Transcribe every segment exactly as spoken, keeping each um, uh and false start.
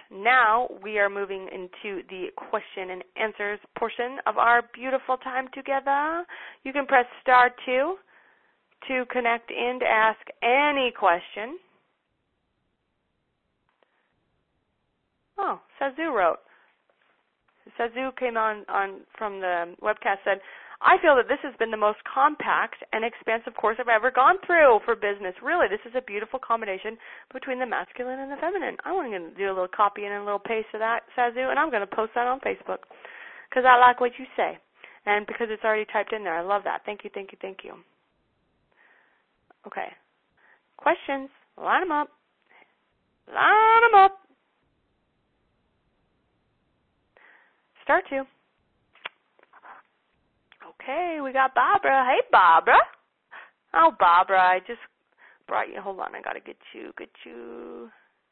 now we are moving into the question and answers portion of our beautiful time together. You can press star two to connect in to ask any question. Oh, Sazu wrote. Sazu came on, on from the webcast, said, I feel that this has been the most compact and expansive course I've ever gone through for business. Really, this is a beautiful combination between the masculine and the feminine. I want to do a little copy and a little paste of that, Sazu, and I'm going to post that on Facebook because I like what you say and because it's already typed in there. I love that. Thank you, thank you, thank you. Okay. Questions? Line them up. Line them up. Start two. Okay, we got Barbara. Hey, Barbara. Oh, Barbara, I just brought you. Hold on, I got to get you, get you.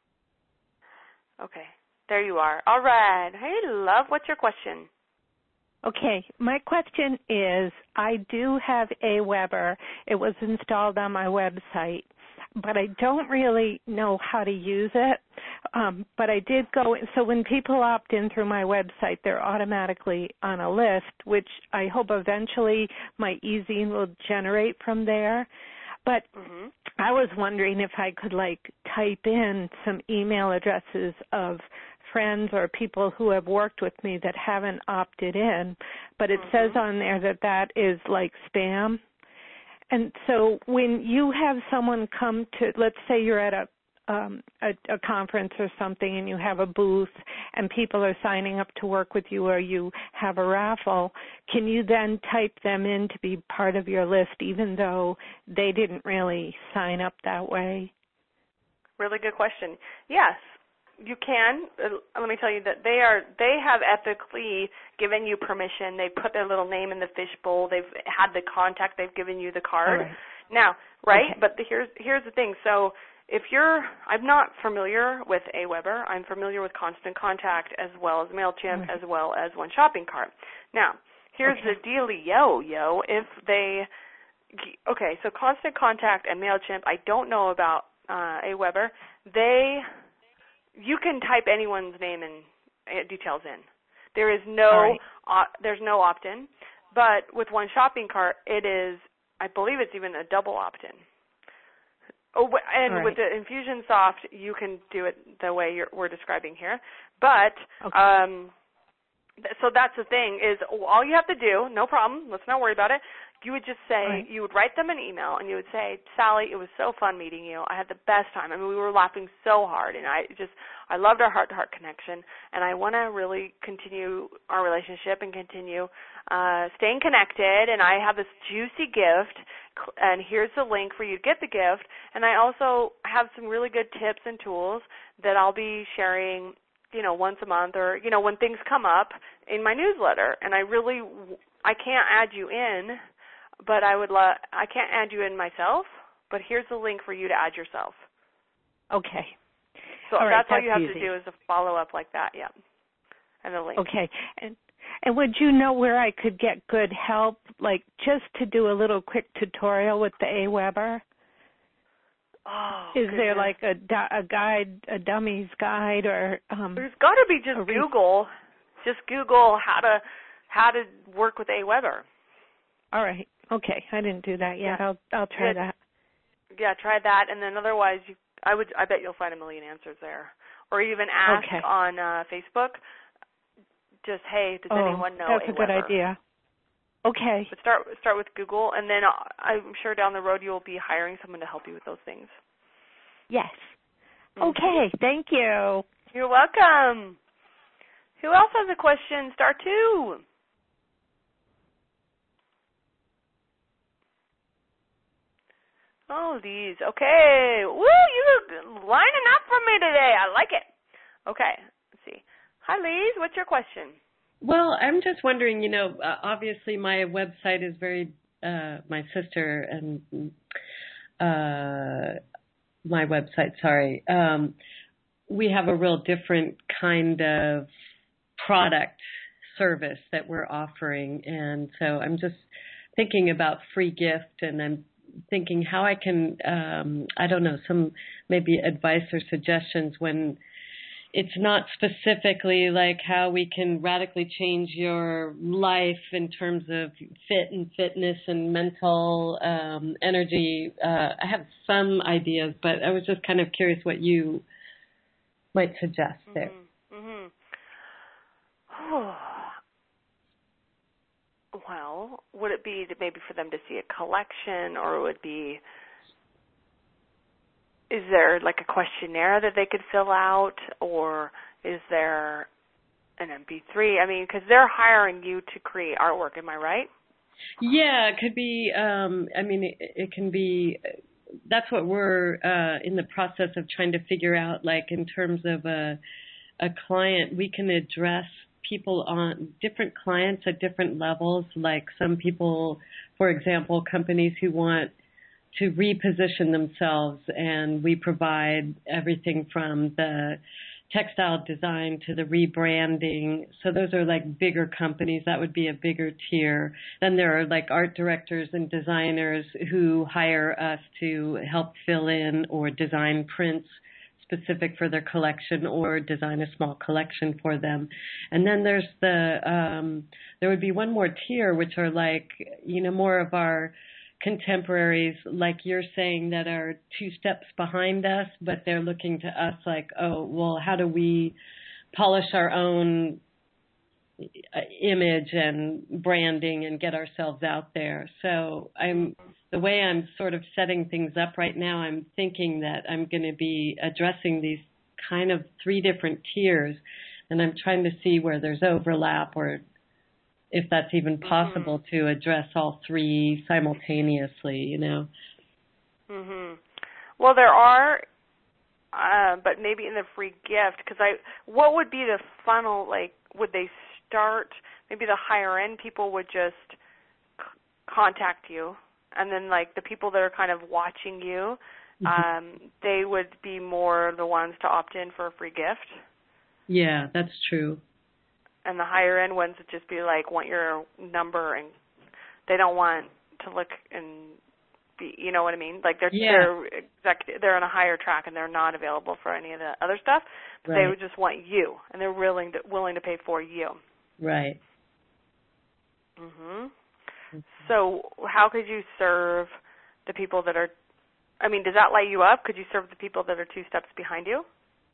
Okay, there you are. All right. Hey, love, what's your question? Okay, my question is, I do have AWeber. It was installed on my website, but I don't really know how to use it. Um, but I did go, so when people opt in through my website, they're automatically on a list, which I hope eventually my e-zine will generate from there. But mm-hmm. I was wondering if I could, like, type in some email addresses of friends or people who have worked with me that haven't opted in, but it mm-hmm. says on there that that is like spam. And so when you have someone come to, let's say you're at a, um, a, a conference or something and you have a booth and people are signing up to work with you or you have a raffle, can you then type them in to be part of your list even though they didn't really sign up that way? Really good question. Yes. You can. Uh, let me tell you that they are. They have ethically given you permission. They put their little name in the fishbowl. They've had the contact. They've given you the card. Right. Now, right? Okay. But the, here's here's the thing. So if you're, I'm not familiar with AWeber. I'm familiar with Constant Contact as well as MailChimp right. as well as One Shopping Cart. Now, here's okay. the dealio, yo. If they, okay, so Constant Contact and MailChimp. I don't know about uh, AWeber. They You can type anyone's name and details in. There is no right. uh, there's no opt-in, but with One Shopping Cart, it is. I believe it's even a double opt-in. Oh, and right. with the Infusionsoft, you can do it the way you're, we're describing here. But okay. um, th- so that's the thing is all you have to do. No problem. Let's not worry about it. You would just say, right. you would write them an email, and you would say, Sally, it was so fun meeting you. I had the best time. I mean, we were laughing so hard, and I just, I loved our heart-to-heart connection, and I want to really continue our relationship and continue uh, staying connected, and I have this juicy gift, and here's the link for you to get the gift, and I also have some really good tips and tools that I'll be sharing, you know, once a month or, you know, when things come up in my newsletter, and I really, I can't add you in, but I would love, I can't add you in myself, but here's the link for you to add yourself. Okay. So all right, that's, that's all you have easy. to do is a follow-up like that, yeah, and the link. Okay. And and would you know where I could get good help, like just to do a little quick tutorial with the AWeber? Oh, Is goodness. there like a, a guide, a dummy's guide, or um, there's got to be just Google, just Google how to how to work with AWeber. All right. Okay. I didn't do that yet. Yeah. I'll I'll try yeah. that. Yeah, try that, and then otherwise, you, I would I bet you'll find a million answers there, or even ask okay. on uh, Facebook. Just hey, does oh, anyone know that's AWeber? a good idea. Okay. But start start with Google, and then I'm sure down the road you'll be hiring someone to help you with those things. Yes. Mm-hmm. Okay. Thank you. You're welcome. Who else has a question? Star two. Oh, these. Okay. Woo, you're lining up for me today. I like it. Okay. Let's see. Hi, Lise. What's your question? Well, I'm just wondering, you know, uh, obviously my website is very, uh, my sister and uh, my website, sorry, um, we have a real different kind of product service that we're offering. And so I'm just thinking about free gift, and I'm thinking how I can, um, I don't know, some maybe advice or suggestions when, it's not specifically like how we can radically change your life in terms of fit and fitness and mental um, energy. Uh, I have some ideas, but I was just kind of curious what you might suggest there. Mm-hmm. Well, would it be to maybe for them to see a collection, or would it be, is there like a questionnaire that they could fill out, or is there an M P three? I mean, because they're hiring you to create artwork, am I right? Yeah, it could be, um, I mean, it, it can be, that's what we're uh, in the process of trying to figure out, like in terms of a, a client, we can address people on different clients at different levels, like some people, for example, companies who want to reposition themselves, and we provide everything from the textile design to the rebranding. So those are like bigger companies. That would be a bigger tier. Then there are like art directors and designers who hire us to help fill in or design prints specific for their collection or design a small collection for them. And then there's the, um, there would be one more tier, which are like, you know, more of our contemporaries, like you're saying, that are two steps behind us, but they're looking to us like, oh, well, how do we polish our own image and branding and get ourselves out there? So I'm, the way I'm sort of setting things up right now, I'm thinking that I'm going to be addressing these kind of three different tiers, and I'm trying to see where there's overlap or if that's even possible mm-hmm. to address all three simultaneously, you know. Mhm. Well, there are, uh, but maybe in the free gift, because I, what would be the funnel? Like, would they start? Maybe the higher end people would just c- contact you, and then like the people that are kind of watching you, mm-hmm. um, they would be more the ones to opt in for a free gift. Yeah, that's true. And the higher end ones would just be like, want your number, and they don't want to look and be, you know what I mean? Like they're yeah. they're exec- they're on a higher track and they're not available for any of the other stuff. But right. they would just want you, and they're willing to willing to pay for you. Right. Mhm. So how could you serve the people that are? I mean, does that light you up? Could you serve the people that are two steps behind you?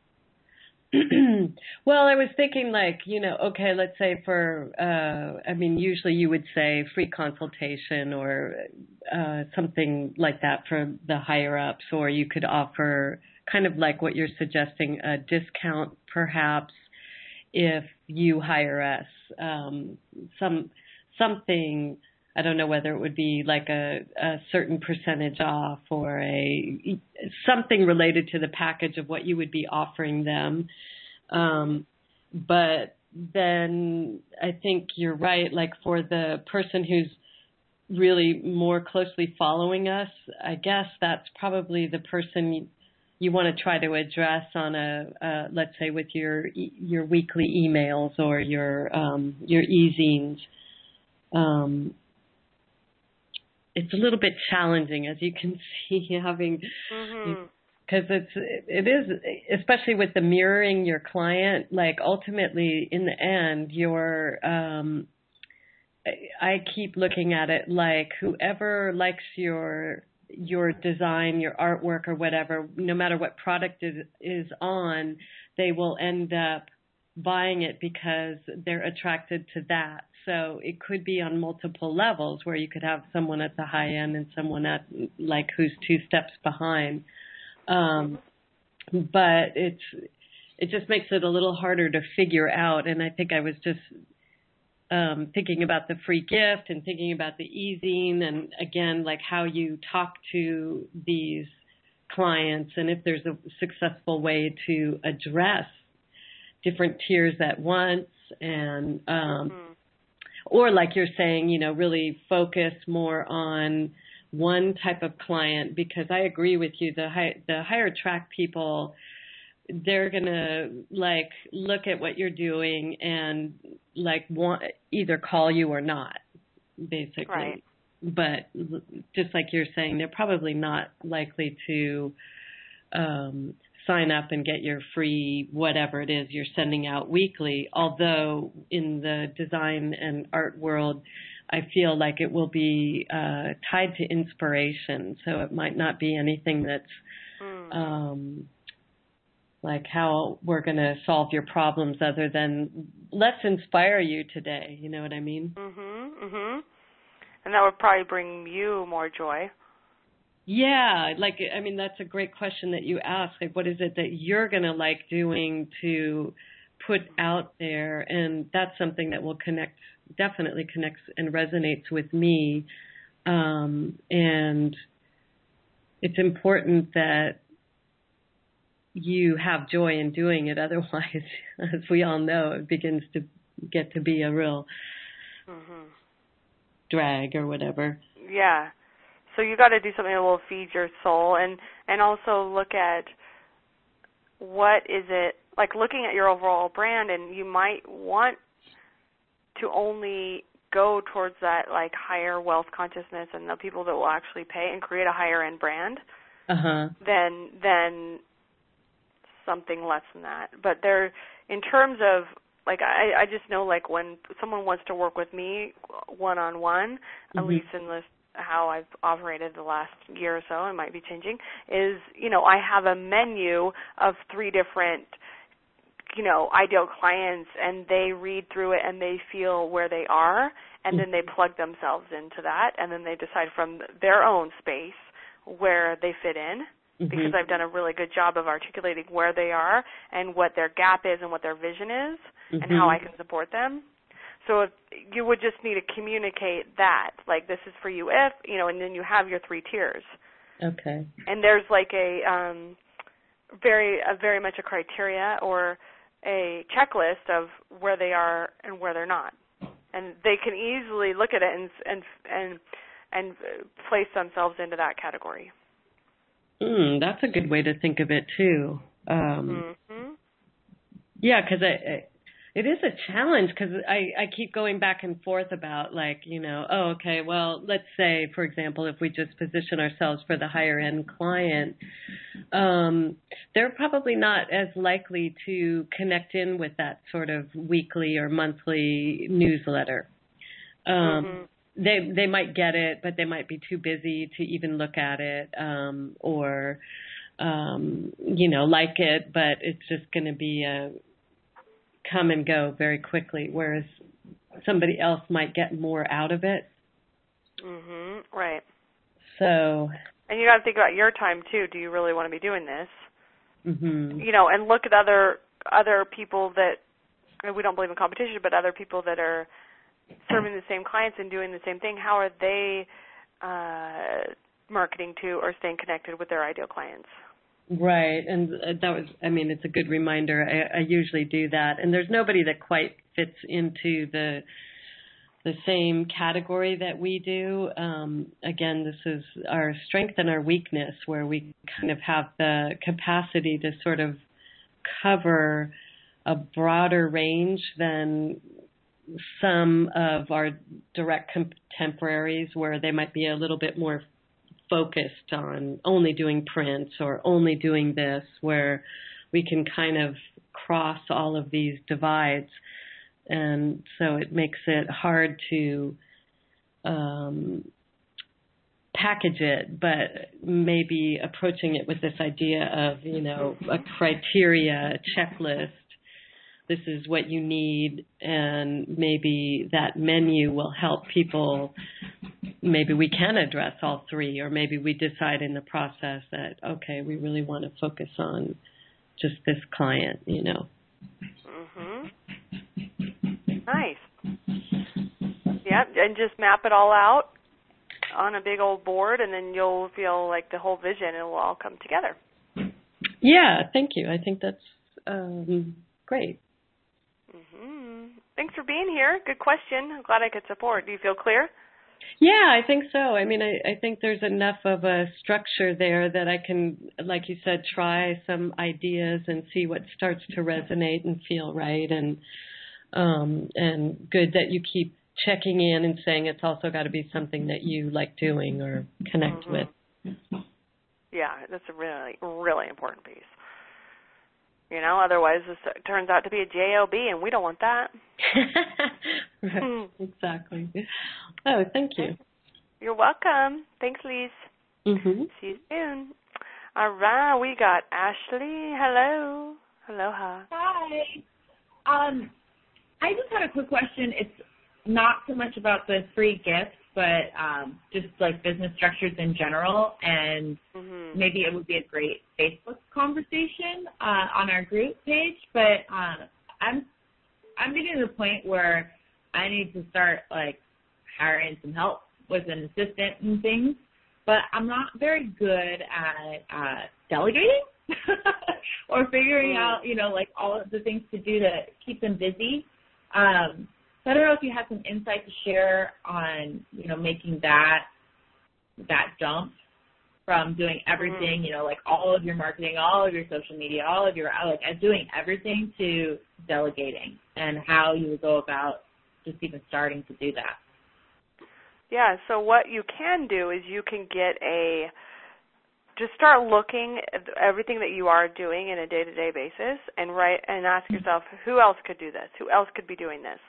Well, I was thinking like, you know, okay, let's say for, uh, I mean, usually you would say free consultation or uh, something like that for the higher ups, or you could offer kind of like what you're suggesting, a discount perhaps if you hire us, um, some something. I don't know whether it would be like a, a certain percentage off or a something related to the package of what you would be offering them. Um, but then I think you're right. Like for the person who's really more closely following us, I guess that's probably the person you, you want to try to address on a, uh, let's say with your your weekly emails or your um, your e-zines. Um, It's a little bit challenging, as you can see, having because mm-hmm. it's it is, especially with the mirroring your client. Like ultimately, in the end, your um, I keep looking at it like whoever likes your your design, your artwork, or whatever, no matter what product is is on, they will end up buying it because they're attracted to that. So it could be on multiple levels where you could have someone at the high end and someone at like who's two steps behind. Um, but it's it just makes it a little harder to figure out. And I think I was just um, thinking about the free gift and thinking about the e-zine and again, like how you talk to these clients and if there's a successful way to address different tiers at once and um, mm-hmm. or like you're saying, you know, really focus more on one type of client, because I agree with you, the high, the higher track people, they're going to like look at what you're doing and like want either call you or not, basically. Right. But just like you're saying, they're probably not likely to um, sign up and get your free whatever it is you're sending out weekly. Although in the design and art world, I feel like it will be uh, tied to inspiration. So it might not be anything that's mm. um, like how we're going to solve your problems other than let's inspire you today. You know what I mean? Mm-hmm, mm-hmm. And that would probably bring you more joy. Yeah, like, I mean, that's a great question that you ask. Like, what is it that you're going to like doing to put out there? And that's something that will connect, definitely connects and resonates with me. Um, and it's important that you have joy in doing it. Otherwise, as we all know, it begins to get to be a real mm-hmm. drag or whatever. Yeah. So you got to do something that will feed your soul, and, and also look at what is it, like looking at your overall brand, and you might want to only go towards that like higher wealth consciousness and the people that will actually pay and create a higher end brand uh-huh. than than something less than that. But there, in terms of like I, I just know like when someone wants to work with me one on one, at least in this how I've operated the last year or so, it might be changing, is, you know, I have a menu of three different, you know, ideal clients, and they read through it and they feel where they are, and then they plug themselves into that, and then they decide from their own space where they fit in, mm-hmm. because I've done a really good job of articulating where they are and what their gap is and what their vision is, mm-hmm. and how I can support them. So if you would just need to communicate that, like this is for you if, you know, and then you have your three tiers. Okay. And there's like a um, very, a very much a criteria or a checklist of where they are and where they're not, and they can easily look at it and and and and place themselves into that category. Mm, that's a good way to think of it too. Um, mm-hmm. Yeah, because I. I It is a challenge because I, I keep going back and forth about like, you know, oh, okay, well, let's say, for example, if we just position ourselves for the higher end client, um, they're probably not as likely to connect in with that sort of weekly or monthly newsletter. Um, mm-hmm. They they might get it, but they might be too busy to even look at it um, or, um, you know, like it, but it's just going to be a come and go very quickly, whereas somebody else might get more out of it. Mhm. Right. So. And you got to think about your time too. Do you really want to be doing this? Mhm. You know, and look at other other people that, and we don't believe in competition, but other people that are serving the same clients and doing the same thing. How are they uh, marketing to or staying connected with their ideal clients? Right, and that was, I mean, it's a good reminder. I, I usually do that, and there's nobody that quite fits into the the same category that we do. Um, again, this is our strength and our weakness, where we kind of have the capacity to sort of cover a broader range than some of our direct contemporaries, where they might be a little bit more focused on only doing prints or only doing this, where we can kind of cross all of these divides. And so it makes it hard to um, package it, but maybe approaching it with this idea of, you know, a criteria, a checklist. This is what you need, and maybe that menu will help people. Maybe we can address all three, or maybe we decide in the process that, okay, we really want to focus on just this client, you know. Mhm. Nice. Yep, and just map it all out on a big old board, and then you'll feel like the whole vision, it will all come together. Yeah, thank you. I think that's um, great. Mm-hmm. Thanks for being here. Good question. I'm glad I could support. Do you feel clear? Yeah, I think so. I mean, I, I think there's enough of a structure there that I can, like you said, try some ideas and see what starts to resonate and feel right. And um, and good that you keep checking in and saying it's also got to be something that you like doing or connect mm-hmm. with. Yeah, that's a really, really important piece. You know, otherwise this turns out to be a job, and we don't want that. Right, exactly. Oh, thank you. You're welcome. Thanks, Lise. Mm-hmm. See you soon. All right, we got Ashley. Hello. Aloha. Hi. Um, I just had a quick question. It's not so much about the free gifts, but um, just like business structures in general, and mm-hmm. maybe it would be a great Facebook conversation uh, on our group page. But uh, I'm I'm getting to the point where I need to start like hiring some help with an assistant and things, but I'm not very good at uh, delegating or figuring out, you know, like all of the things to do to keep them busy. Um, so I don't know if you have some insight to share on, you know, making that that jump from doing everything, mm-hmm. you know, like all of your marketing, all of your social media, all of your, like doing everything to delegating, and how you would go about just even starting to do that. Yeah, so what you can do is you can get a, just start looking at everything that you are doing in a day-to-day basis and write and ask yourself, who else could do this? Who else could be doing this?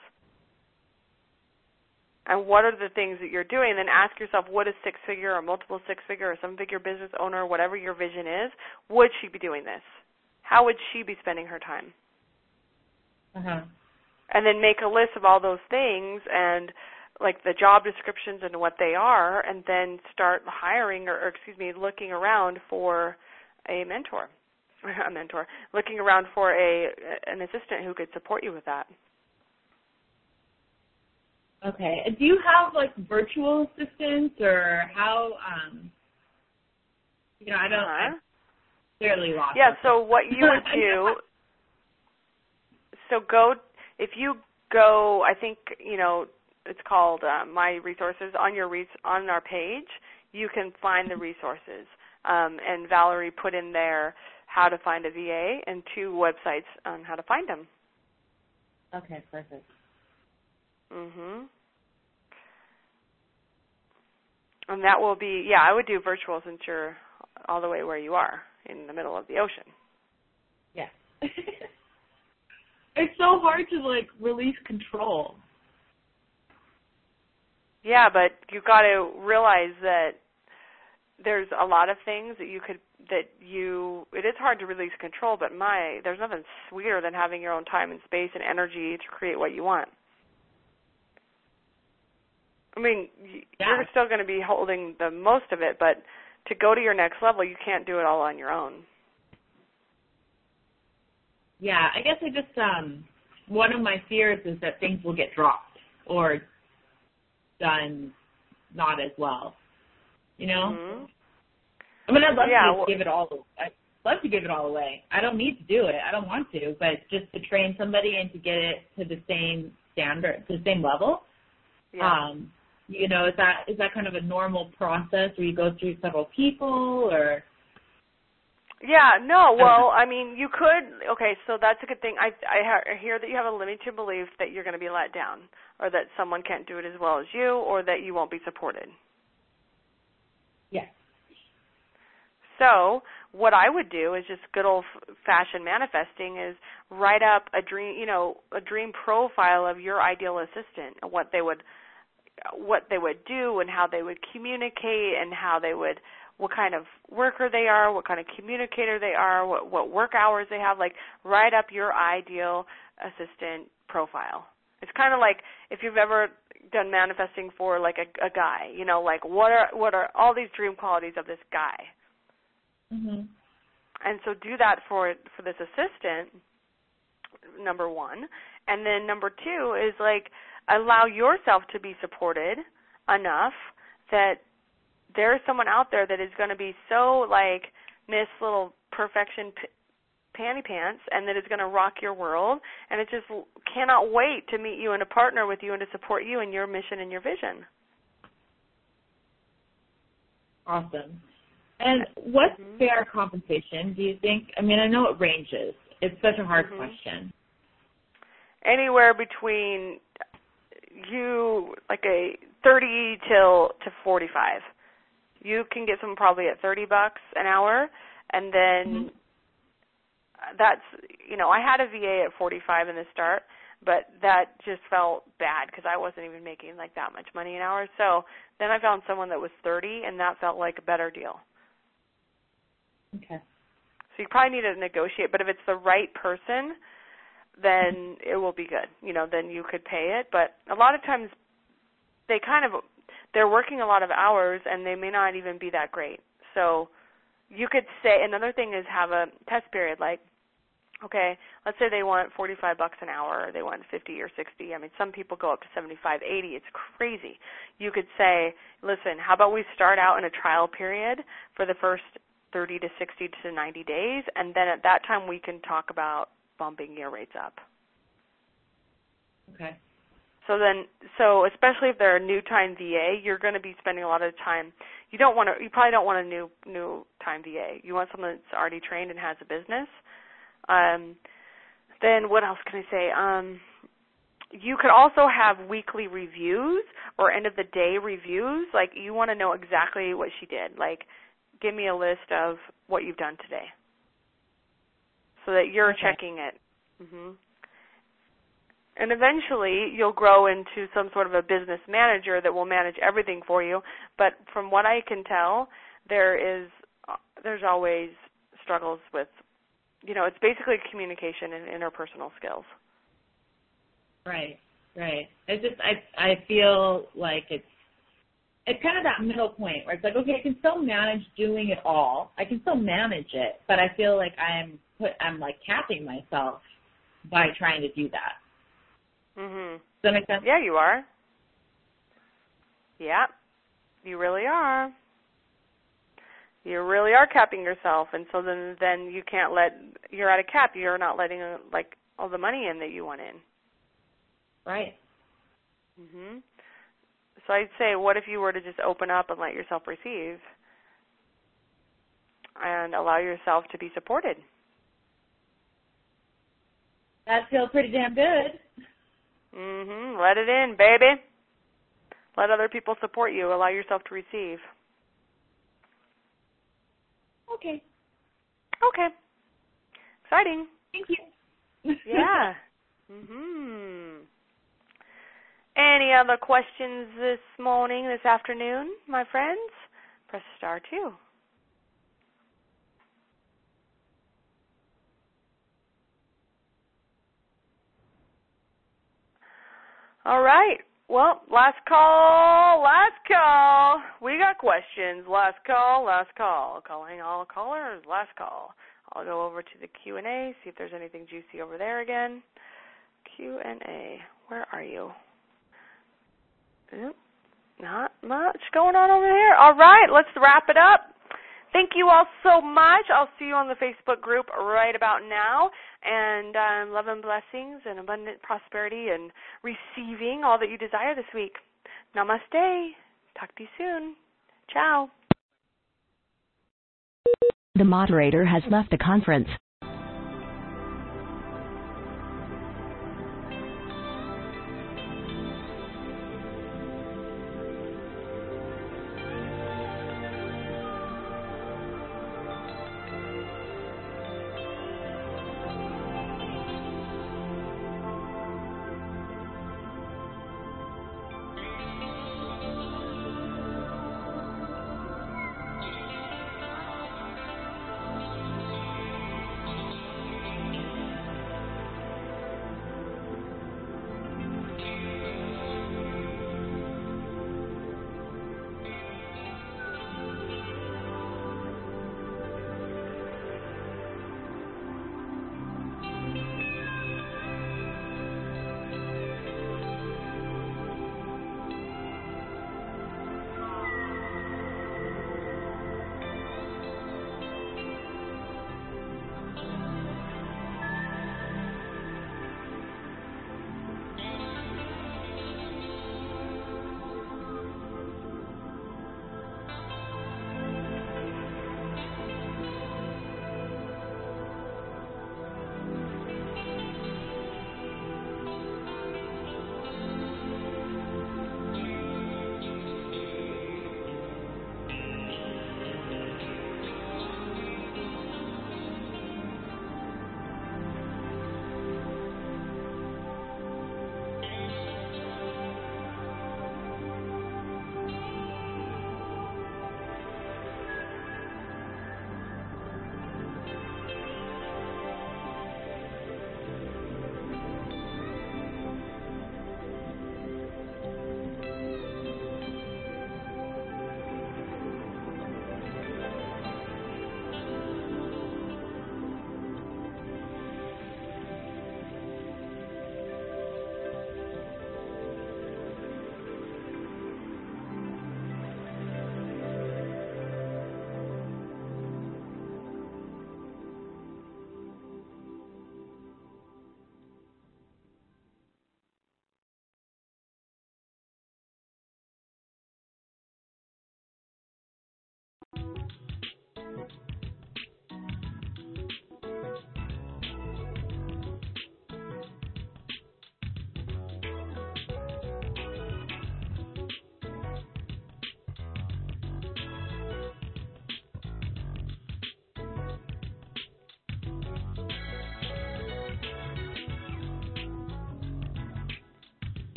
And what are the things that you're doing? And then ask yourself, what is six-figure or multiple six-figure or seven-figure business owner, whatever your vision is, would she be doing this? How would she be spending her time? Uh-huh. And then make a list of all those things and like the job descriptions and what they are, and then start hiring or, or excuse me, looking around for a mentor, a mentor, looking around for a an assistant who could support you with that. Okay. Do you have like virtual assistants, or how? Um, you know, I don't. Uh-huh. I'm fairly lost. Yeah. So what you would do? So go if you go. I think you know. It's called uh, My Resources. On your res- on our page, you can find the resources. Um, and Valerie put in there how to find a V A and two websites on how to find them. Okay, perfect. Mhm. And that will be, yeah, I would do virtual since you're all the way where you are in the middle of the ocean. Yeah. It's so hard to like release control. Yeah, but you've got to realize that there's a lot of things that you could, that you, it is hard to release control, but my, there's nothing sweeter than having your own time and space and energy to create what you want. I mean, yeah. you're still going to be holding the most of it, but to go to your next level, you can't do it all on your own. Yeah, I guess I just, um, one of my fears is that things will get dropped or done not as well, you know? Mm-hmm. I mean, I'd love yeah, to well, give it all, I'd love to give it all away. I don't need to do it. I don't want to, but just to train somebody and to get it to the same standard, to the same level. Yeah. Um, you know, is that is that kind of a normal process where you go through several people, or? Yeah, no, well, I mean, you could, okay, so that's a good thing. I, I hear that you have a limiting belief that you're going to be let down, or that someone can't do it as well as you, or that you won't be supported. Yes. So what I would do is just good old-fashioned manifesting is write up a dream, you know, a dream profile of your ideal assistant, what they would, what they would do and how they would communicate and how they would, what kind of worker they are, what kind of communicator they are, what, what work hours they have. Like, write up your ideal assistant profile. It's kind of like if you've ever done manifesting for, like, a, a guy, you know, like, what are what are all these dream qualities of this guy? Mm-hmm. And so do that for for this assistant, number one. And then number two is, like, allow yourself to be supported enough that there's someone out there that is going to be so, like, Miss Little Perfection p- Panty Pants, and that is going to rock your world, and it just cannot wait to meet you and to partner with you and to support you in your mission and your vision. Awesome. And what's mm-hmm. fair compensation, do you think? I mean, I know it ranges. It's such a hard mm-hmm. question. Anywhere between you, like a thirty till to forty-five. You can get someone probably at thirty bucks an hour, and then mm-hmm. that's, you know, I had a V A at forty-five in the start, but that just felt bad because I wasn't even making like that much money an hour. So then I found someone that was thirty, and that felt like a better deal. Okay. So you probably need to negotiate, but if it's the right person, then it will be good. You know, then you could pay it. But a lot of times they kind of, they're working a lot of hours, and they may not even be that great. So you could say, another thing is have a test period, like, okay, let's say they want forty-five bucks an hour, or they want fifty or sixty. I mean, some people go up to seventy-five, eighty. It's crazy. You could say, listen, how about we start out in a trial period for the first thirty to sixty to ninety days, and then at that time we can talk about bumping your rates up. Okay. So then, so especially if they're a new time V A, you're going to be spending a lot of time. You don't want to. You probably don't want a new new time V A. You want someone that's already trained and has a business. Um, then what else can I say? Um, you could also have weekly reviews or end of the day reviews. Like you want to know exactly what she did. Like, give me a list of what you've done today, so that you're okay. checking it. Mm-hmm. And eventually you'll grow into some sort of a business manager that will manage everything for you. But from what I can tell, there is there's always struggles with, you know, it's basically communication and interpersonal skills. Right, right. It's just I I feel like it's it's kind of that middle point where it's like, okay, I can still manage doing it all. I can still manage it, but I feel like I'm put I'm like capping myself by trying to do that. Mhm. Does that make sense? Yeah, you are. Yeah, you really are. You really are capping yourself, and so then then you can't let you're at a cap. You're not letting uh, like all the money in that you want in. Right. Mhm. So I'd say, what if you were to just open up and let yourself receive, and allow yourself to be supported? That feels pretty damn good. Mhm. Let it in, baby. Let other people support you. Allow yourself to receive. Okay. Okay. Exciting. Thank you. Yeah. Mhm. Any other questions this morning, this afternoon, my friends? Press star two. All right. Well, last call, last call. We got questions. Last call, last call. Calling all callers, last call. I'll go over to the Q and A, see if there's anything juicy over there again. Q and A. Where are you? Nope, not much going on over there. All right, let's wrap it up. Thank you all so much. I'll see you on the Facebook group right about now. And um, love and blessings and abundant prosperity and receiving all that you desire this week. Namaste. Talk to you soon. Ciao. The moderator has left the conference.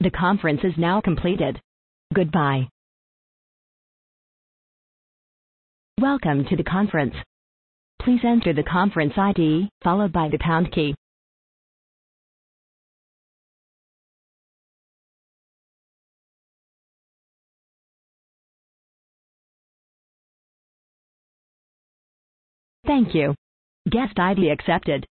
The conference is now completed. Goodbye. Welcome to the conference. Please enter the conference I D, followed by the pound key. Thank you. Guest I D accepted.